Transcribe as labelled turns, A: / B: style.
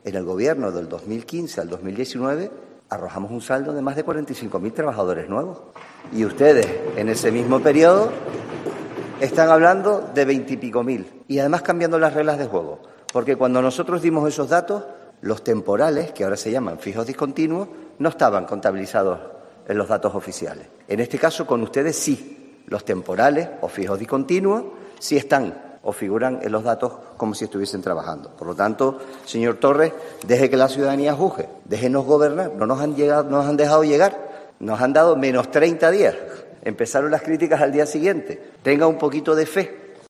A: En el gobierno del 2015 al 2019 arrojamos un saldo de más de 45.000 trabajadores nuevos. Y ustedes, en ese mismo periodo, están hablando de 20 y pico mil. Y además cambiando las reglas de juego. Porque cuando nosotros dimos esos datos, los temporales, que ahora se llaman fijos discontinuos, no estaban contabilizados en los datos oficiales. En este caso, con ustedes sí. Los temporales o fijos discontinuos sí están o figuran en los datos como si estuviesen trabajando. Por lo tanto, señor Torres, deje que la ciudadanía juzgue, déjenos gobernar. No nos han dejado llegar, nos han dado menos 30 días. Empezaron las críticas al día siguiente. Tenga un poquito de fe.